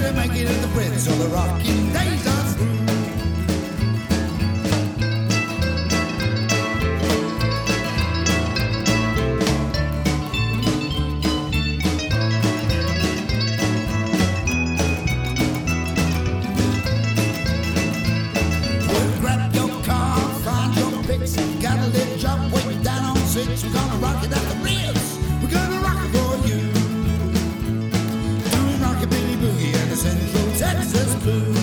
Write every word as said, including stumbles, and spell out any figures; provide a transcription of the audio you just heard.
barely make it in the Brits, so the rocking days are through. Got a little job waiting down on six. We're gonna rock it at the Ritz. We're gonna rock it for you. Doing rockabilly boogie and the Central Texas blues.